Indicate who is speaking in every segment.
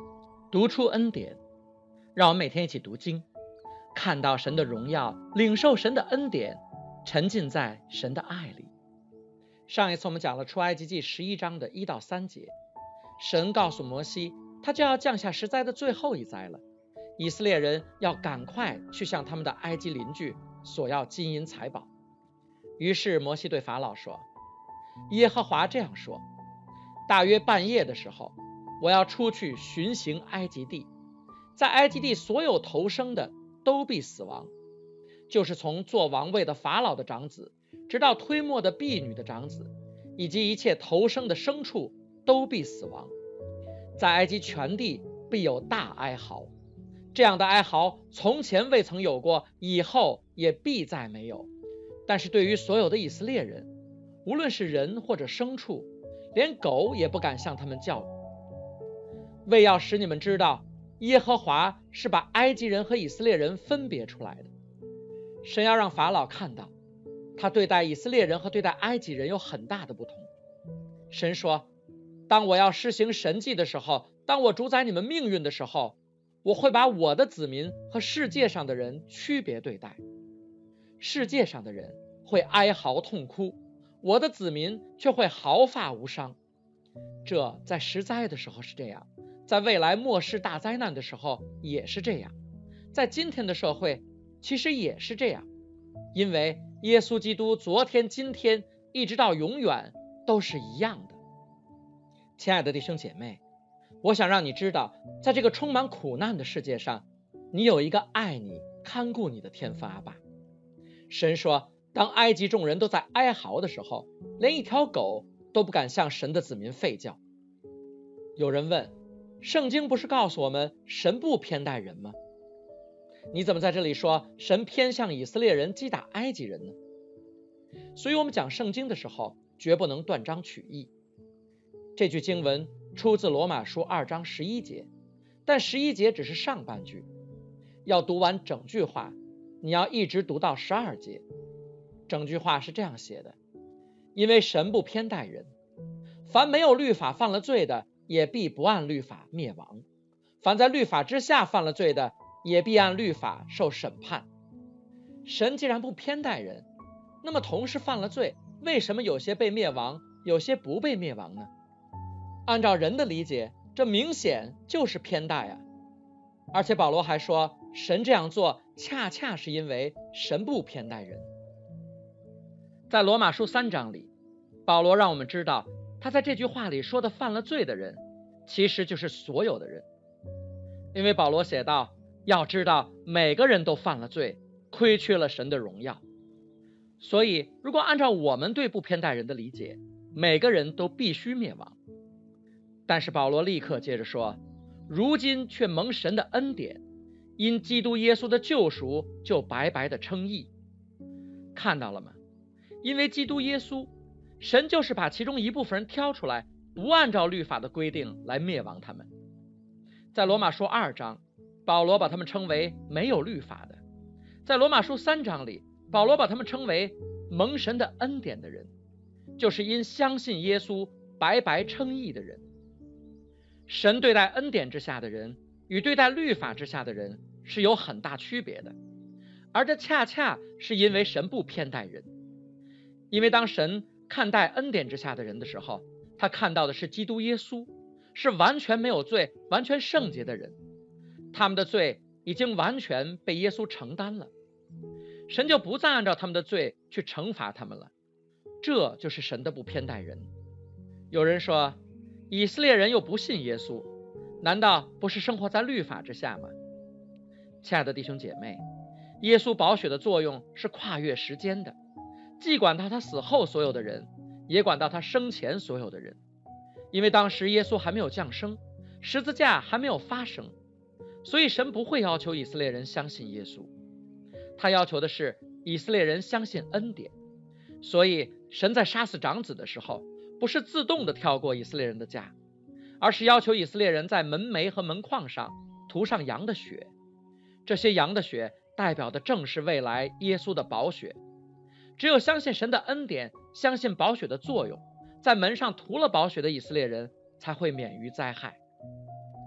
Speaker 1: 读出恩典，让我们每天一起读经，看到神的荣耀，领受神的恩典，沉浸在神的爱里。上一次我们讲了出埃及记11章的1到3节，神告诉摩西，他就要降下10灾的最后一灾了，以色列人要赶快去向他们的埃及邻居索要金银财宝。于是摩西对法老说，耶和华这样说，大约半夜的时候，我要出去巡行埃及地，在埃及地所有头生的都必死亡，就是从坐王位的法老的长子，直到推磨的婢女的长子，以及一切头生的牲畜都必死亡。在埃及全地必有大哀嚎，这样的哀嚎从前未曾有过，以后也必再没有。但是对于所有的以色列人，无论是人或者牲畜，连狗也不敢向他们叫。为要使你们知道，耶和华是把埃及人和以色列人分别出来的。神要让法老看到，他对待以色列人和对待埃及人有很大的不同。神说，当我要施行神迹的时候，当我主宰你们命运的时候，我会把我的子民和世界上的人区别对待。世界上的人会哀嚎痛哭，我的子民却会毫发无伤。这在10灾的时候是这样，在未来末世大灾难的时候也是这样，在今天的社会其实也是这样，因为耶稣基督昨天今天一直到永远都是一样的。亲爱的弟兄姐妹，我想让你知道，在这个充满苦难的世界上，你有一个爱你看顾你的天父阿爸。神说，当埃及众人都在哀嚎的时候，连一条狗都不敢向神的子民吠叫。有人问，圣经不是告诉我们神不偏待人吗？你怎么在这里说神偏向以色列人击打埃及人呢？所以我们讲圣经的时候绝不能断章取义。这句经文出自罗马书2章11节，但11节只是上半句，要读完整句话，你要一直读到12节。整句话是这样写的，因为神不偏待人，凡没有律法犯了罪的，也必不按律法灭亡；凡在律法之下犯了罪的，也必按律法受审判。神既然不偏待人，那么同是犯了罪，为什么有些被灭亡，有些不被灭亡呢？按照人的理解，这明显就是偏待啊！而且保罗还说，神这样做恰恰是因为神不偏待人。在罗马书3章里，保罗让我们知道，他在这句话里说的犯了罪的人，其实就是所有的人。因为保罗写道，要知道每个人都犯了罪，亏缺了神的荣耀。所以如果按照我们对不偏待人的理解，每个人都必须灭亡。但是保罗立刻接着说，如今却蒙神的恩典，因基督耶稣的救赎，就白白的称义。看到了吗？因为基督耶稣，神就是把其中一部分人挑出来，不按照律法的规定来灭亡他们。在罗马书2章，保罗把他们称为没有律法的；在罗马书3章里，保罗把他们称为蒙神的恩典的人，就是因相信耶稣白白称义的人。神对待恩典之下的人与对待律法之下的人是有很大区别的，而这恰恰是因为神不偏待人。因为当神看待恩典之下的人的时候，他看到的是基督耶稣，是完全没有罪、完全圣洁的人，他们的罪已经完全被耶稣承担了，神就不再按照他们的罪去惩罚他们了。这就是神的不偏待人。有人说，以色列人又不信耶稣，难道不是生活在律法之下吗？亲爱的弟兄姐妹，耶稣宝血的作用是跨越时间的，既管到他死后所有的人，也管到他生前所有的人。因为当时耶稣还没有降生，十字架还没有发生，所以神不会要求以色列人相信耶稣，他要求的是以色列人相信恩典。所以神在杀死长子的时候，不是自动的跳过以色列人的家，而是要求以色列人在门楣和门框上涂上羊的血。这些羊的血代表的正是未来耶稣的宝血。只有相信神的恩典，相信宝血的作用，在门上涂了宝血的以色列人才会免于灾害。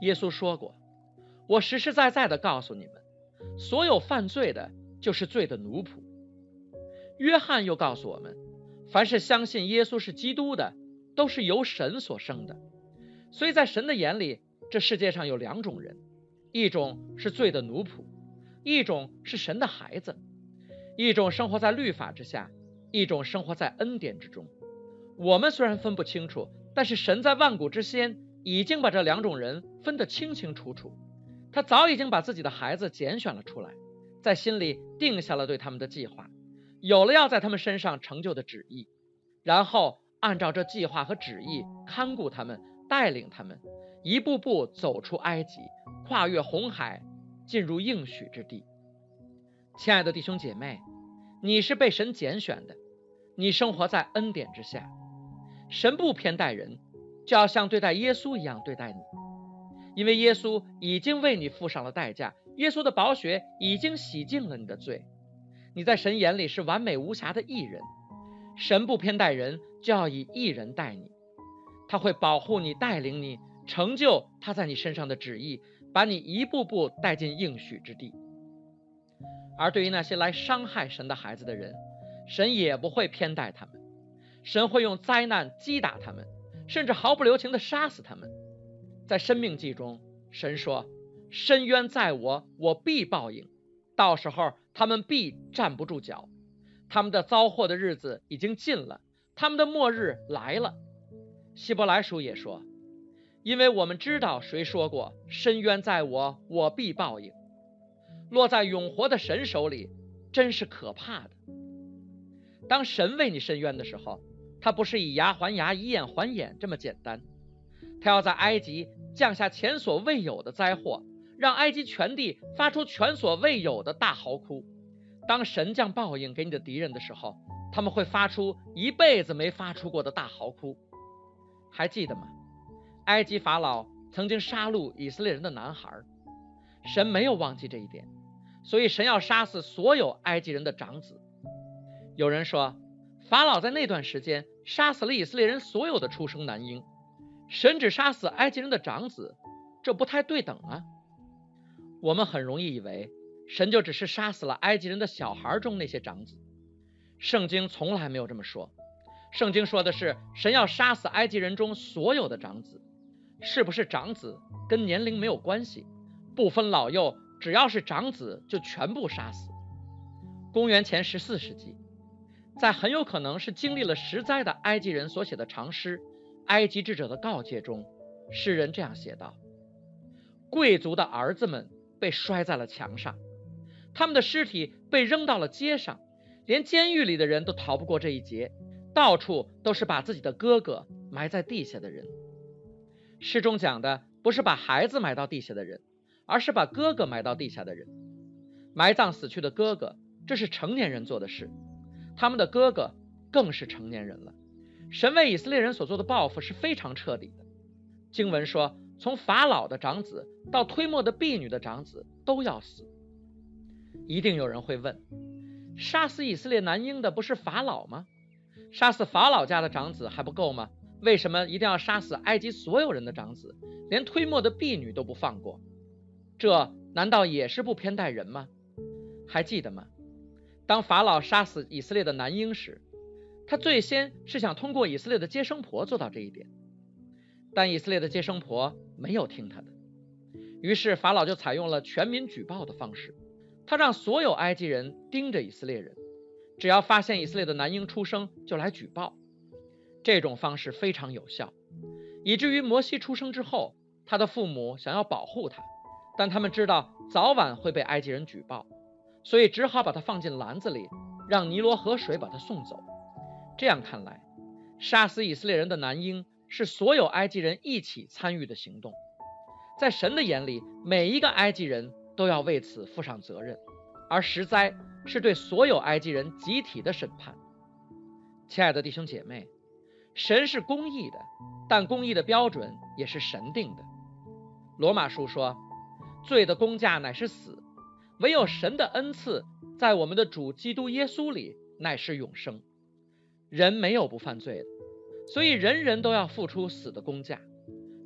Speaker 1: 耶稣说过，我实实在在的告诉你们，所有犯罪的就是罪的奴仆。约翰又告诉我们，凡是相信耶稣是基督的，都是由神所生的。所以在神的眼里，这世界上有两种人，一种是罪的奴仆，一种是神的孩子，一种生活在律法之下，一种生活在恩典之中。我们虽然分不清楚，但是神在万古之先已经把这两种人分得清清楚楚。他早已经把自己的孩子拣选了出来，在心里定下了对他们的计划，有了要在他们身上成就的旨意，然后按照这计划和旨意看顾他们，带领他们一步步走出埃及，跨越红海，进入应许之地。亲爱的弟兄姐妹，你是被神拣选的，你生活在恩典之下，神不偏待人，就要像对待耶稣一样对待你，因为耶稣已经为你付上了代价，耶稣的宝血已经洗净了你的罪，你在神眼里是完美无瑕的义人。神不偏待人，就要以义人待你，他会保护你，带领你，成就他在你身上的旨意，把你一步步带进应许之地。而对于那些来伤害神的孩子的人，神也不会偏待他们，神会用灾难击打他们，甚至毫不留情地杀死他们。在申命记中，神说，深渊在我，我必报应，到时候他们必站不住脚，他们的遭祸的日子已经近了，他们的末日来了。希伯来书也说，因为我们知道谁说过，深渊在我，我必报应。落在永活的神手里，真是可怕的。当神为你伸冤的时候，他不是以牙还牙，以眼还眼这么简单，他要在埃及降下前所未有的灾祸，让埃及全地发出前所未有的大嚎哭。当神降报应给你的敌人的时候，他们会发出一辈子没发出过的大嚎哭。还记得吗？埃及法老曾经杀戮以色列人的男孩，神没有忘记这一点，所以神要杀死所有埃及人的长子。有人说，法老在那段时间杀死了以色列人所有的出生男婴，神只杀死埃及人的长子，这不太对等啊。我们很容易以为神就只是杀死了埃及人的小孩中那些长子，圣经从来没有这么说。圣经说的是神要杀死埃及人中所有的长子，是不是长子跟年龄没有关系，不分老幼，只要是长子就全部杀死。公元前14世纪，在很有可能是经历了10灾的埃及人所写的长诗《埃及智者的告诫》中，诗人这样写道，贵族的儿子们被摔在了墙上，他们的尸体被扔到了街上，连监狱里的人都逃不过这一劫，到处都是把自己的哥哥埋在地下的人。诗中讲的不是把孩子埋到地下的人，而是把哥哥埋到地下的人。埋葬死去的哥哥，这是成年人做的事，他们的哥哥更是成年人了。神为以色列人所做的报复是非常彻底的。经文说，从法老的长子到推磨的婢女的长子都要死。一定有人会问，杀死以色列男婴的不是法老吗？杀死法老家的长子还不够吗？为什么一定要杀死埃及所有人的长子，连推磨的婢女都不放过？这难道也是不偏待人吗？还记得吗？当法老杀死以色列的男婴时，他最先是想通过以色列的接生婆做到这一点，但以色列的接生婆没有听他的，于是法老就采用了全民举报的方式，他让所有埃及人盯着以色列人，只要发现以色列的男婴出生就来举报。这种方式非常有效，以至于摩西出生之后，他的父母想要保护他，但他们知道早晚会被埃及人举报，所以只好把他放进篮子里，让尼罗河水把他送走。这样看来，杀死以色列人的男婴是所有埃及人一起参与的行动。在神的眼里，每一个埃及人都要为此负上责任，而10灾是对所有埃及人集体的审判。亲爱的弟兄姐妹，神是公义的，但公义的标准也是神定的。罗马书说，罪的工价乃是死，唯有神的恩赐在我们的主基督耶稣里乃是永生。人没有不犯罪的，所以人人都要付出死的工价。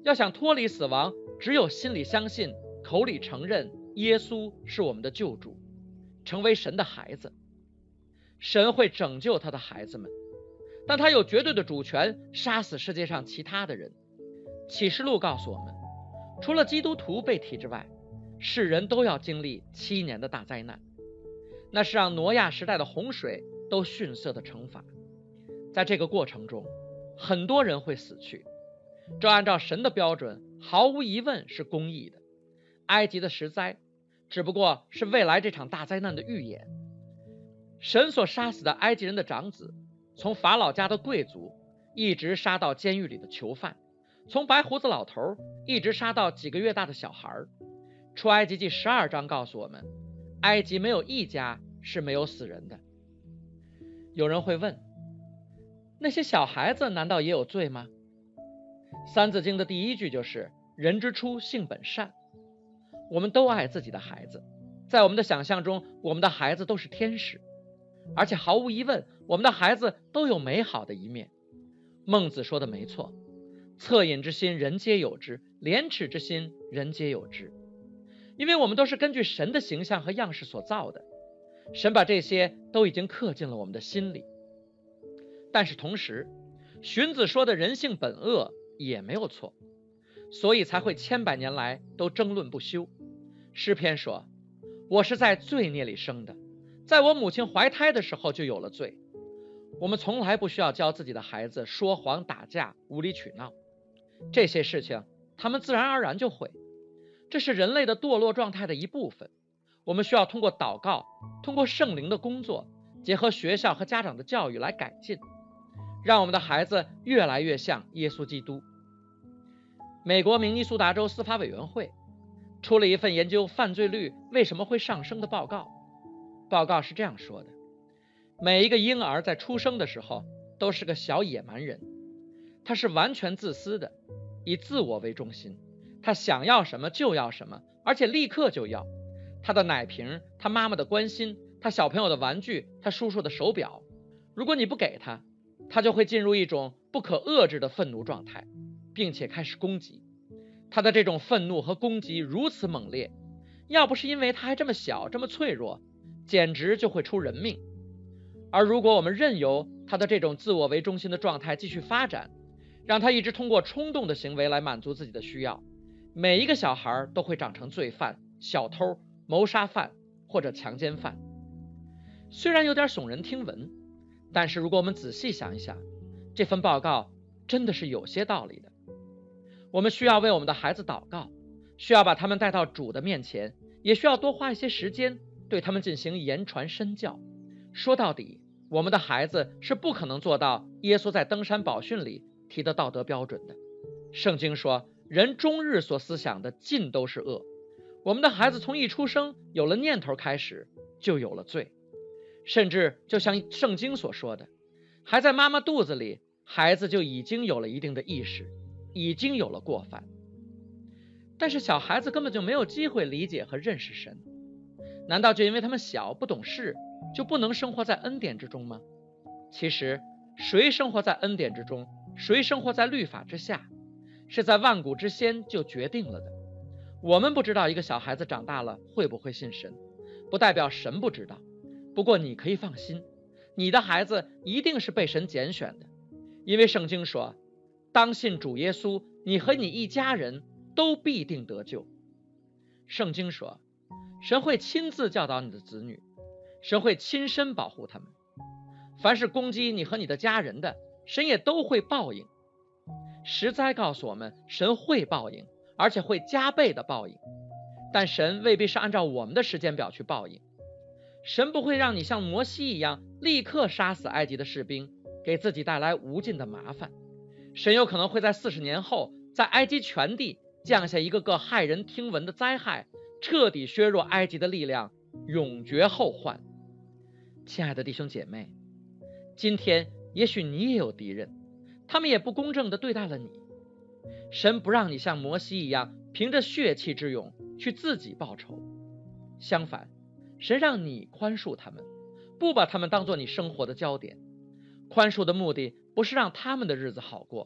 Speaker 1: 要想脱离死亡，只有心里相信，口里承认耶稣是我们的救主，成为神的孩子。神会拯救他的孩子们，但他有绝对的主权杀死世界上其他的人。启示录告诉我们，除了基督徒被提之外，世人都要经历7年的大灾难，那是让挪亚时代的洪水都逊色的惩罚。在这个过程中，很多人会死去，这按照神的标准毫无疑问是公义的。埃及的10灾只不过是未来这场大灾难的预演。神所杀死的埃及人的长子，从法老家的贵族一直杀到监狱里的囚犯，从白胡子老头一直杀到几个月大的小孩。出埃及记12章告诉我们，埃及没有一家是没有死人的。有人会问，那些小孩子难道也有罪吗？三字经的第1句就是人之初性本善。我们都爱自己的孩子，在我们的想象中，我们的孩子都是天使，而且毫无疑问，我们的孩子都有美好的一面。孟子说的没错，恻隐之心人皆有之，廉耻之心人皆有之。因为我们都是根据神的形象和样式所造的，神把这些都已经刻进了我们的心里。但是同时，荀子说的人性本恶也没有错，所以才会千百年来都争论不休。诗篇说，我是在罪孽里生的，在我母亲怀胎的时候就有了罪。我们从来不需要教自己的孩子说谎、打架、无理取闹，这些事情他们自然而然就会。这是人类的堕落状态的一部分，我们需要通过祷告，通过圣灵的工作，结合学校和家长的教育来改进，让我们的孩子越来越像耶稣基督。美国明尼苏达州司法委员会出了一份研究犯罪率为什么会上升的报告。报告是这样说的，每一个婴儿在出生的时候都是个小野蛮人，他是完全自私的，以自我为中心，他想要什么就要什么，而且立刻就要。他的奶瓶，他妈妈的关心，他小朋友的玩具，他叔叔的手表，如果你不给他，他就会进入一种不可遏制的愤怒状态，并且开始攻击。他的这种愤怒和攻击如此猛烈，要不是因为他还这么小这么脆弱，简直就会出人命。而如果我们任由他的这种自我为中心的状态继续发展，让他一直通过冲动的行为来满足自己的需要，每一个小孩都会长成罪犯、小偷、谋杀犯或者强奸犯。虽然有点耸人听闻，但是如果我们仔细想一想，这份报告真的是有些道理的。我们需要为我们的孩子祷告，需要把他们带到主的面前，也需要多花一些时间对他们进行言传身教。说到底，我们的孩子是不可能做到耶稣在登山宝训里提的道德标准的。圣经说，人终日所思想的尽都是恶。我们的孩子从一出生有了念头开始，就有了罪。甚至就像圣经所说的，还在妈妈肚子里，孩子就已经有了一定的意识，已经有了过犯。但是小孩子根本就没有机会理解和认识神，难道就因为他们小不懂事，就不能生活在恩典之中吗？其实谁生活在恩典之中，谁生活在律法之下，是在万古之先就决定了的。我们不知道一个小孩子长大了会不会信神，不代表神不知道。不过你可以放心，你的孩子一定是被神拣选的，因为圣经说，当信主耶稣，你和你一家人都必定得救。圣经说，神会亲自教导你的子女，神会亲身保护他们。凡是攻击你和你的家人的，神也都会报应。十灾告诉我们，神会报应，而且会加倍的报应。但神未必是按照我们的时间表去报应。神不会让你像摩西一样立刻杀死埃及的士兵，给自己带来无尽的麻烦。神有可能会在40年后，在埃及全地降下一个个骇人听闻的灾害，彻底削弱埃及的力量，永绝后患。亲爱的弟兄姐妹，今天也许你也有敌人，他们也不公正地对待了你。神不让你像摩西一样凭着血气之勇去自己报仇，相反，神让你宽恕他们，不把他们当作你生活的焦点。宽恕的目的不是让他们的日子好过，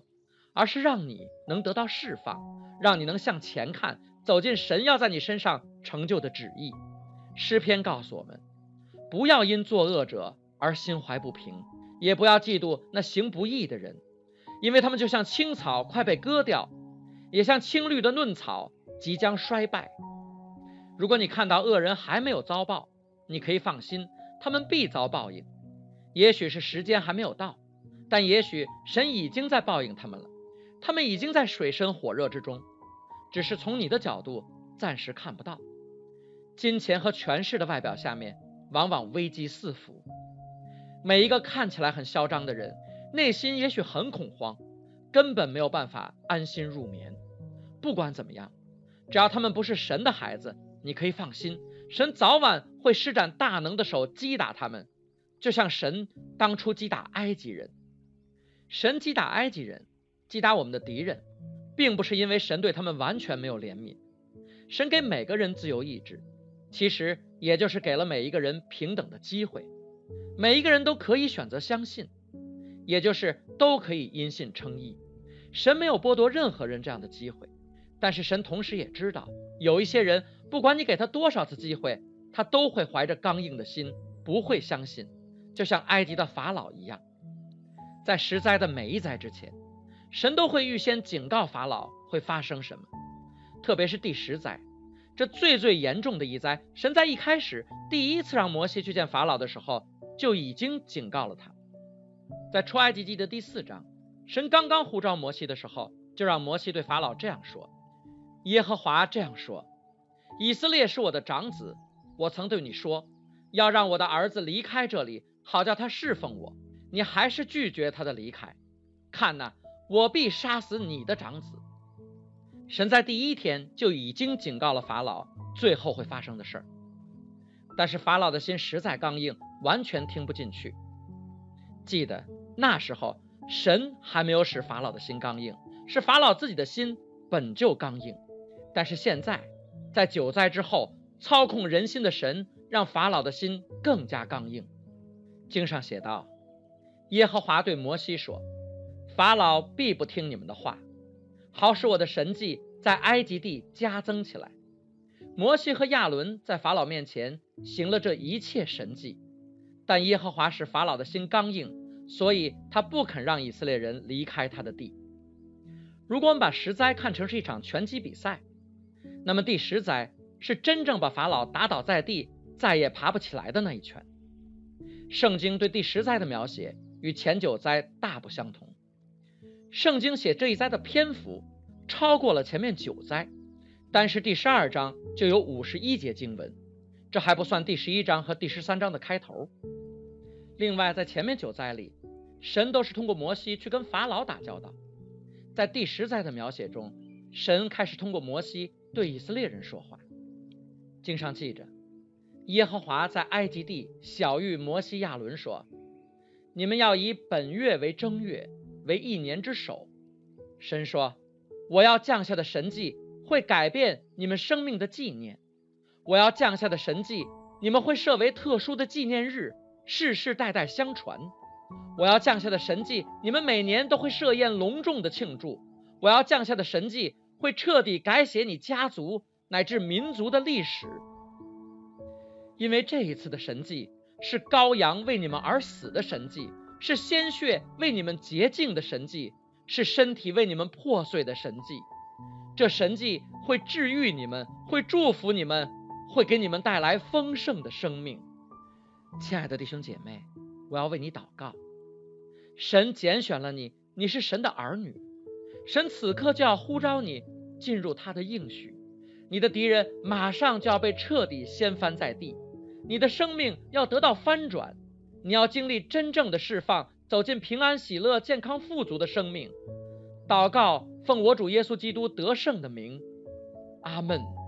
Speaker 1: 而是让你能得到释放，让你能向前看，走进神要在你身上成就的旨意。诗篇告诉我们，不要因作恶者而心怀不平，也不要嫉妒那行不义的人，因为他们就像青草快被割掉，也像青绿的嫩草即将衰败。如果你看到恶人还没有遭报，你可以放心，他们必遭报应。也许是时间还没有到，但也许神已经在报应他们了，他们已经在水深火热之中，只是从你的角度暂时看不到。金钱和权势的外表下面往往危机四伏，每一个看起来很嚣张的人，内心也许很恐慌，根本没有办法安心入眠。不管怎么样，只要他们不是神的孩子，你可以放心，神早晚会施展大能的手击打他们，就像神当初击打埃及人。神击打埃及人，击打我们的敌人，并不是因为神对他们完全没有怜悯。神给每个人自由意志，其实也就是给了每一个人平等的机会，每一个人都可以选择相信，也就是都可以因信称义。神没有剥夺任何人这样的机会，但是神同时也知道，有一些人不管你给他多少次机会，他都会怀着刚硬的心，不会相信，就像埃及的法老一样。在十灾的每一灾之前，神都会预先警告法老会发生什么，特别是第10灾，这最严重的一灾，神在一开始第一次让摩西去见法老的时候就已经警告了他。在出埃及记的第4章，神刚刚呼召摩西的时候，就让摩西对法老这样说：耶和华这样说，以色列是我的长子，我曾对你说，要让我的儿子离开这里，好叫他侍奉我，你还是拒绝他的离开，看哪，我必杀死你的长子。神在第一天就已经警告了法老最后会发生的事儿，但是法老的心实在刚硬，完全听不进去。记得那时候神还没有使法老的心刚硬，是法老自己的心本就刚硬。但是现在在9灾之后，操控人心的神让法老的心更加刚硬。经上写道，耶和华对摩西说，法老必不听你们的话，好使我的神迹在埃及地加增起来。摩西和亚伦在法老面前行了这一切神迹，但耶和华使法老的心刚硬，所以他不肯让以色列人离开他的地。如果我们把10灾看成是一场拳击比赛，那么第10灾是真正把法老打倒在地，再也爬不起来的那一拳。圣经对第10灾的描写与前9灾大不相同，圣经写这一灾的篇幅超过了前面9灾，但是第12章就有51节经文，这还不算第11章和第13章的开头。另外在前面9灾里，神都是通过摩西去跟法老打交道，在第10灾的描写中，神开始通过摩西对以色列人说话。经上记着，耶和华在埃及地晓谕摩西亚伦说，你们要以本月为正月，为1年之首。神说，我要降下的神迹会改变你们生命的纪念，我要降下的神迹你们会设为特殊的纪念日，世世代代相传。我要降下的神迹你们每年都会设宴隆重的庆祝，我要降下的神迹会彻底改写你家族乃至民族的历史。因为这一次的神迹是羔羊为你们而死的神迹，是鲜血为你们洁净的神迹，是身体为你们破碎的神迹。这神迹会治愈你们，会祝福你们，会给你们带来丰盛的生命。亲爱的弟兄姐妹，我要为你祷告。神拣选了你，你是神的儿女，神此刻就要呼召你进入他的应许，你的敌人马上就要被彻底掀翻在地，你的生命要得到翻转，你要经历真正的释放，走进平安喜乐健康富足的生命。祷告奉我主耶稣基督得胜的名，阿们。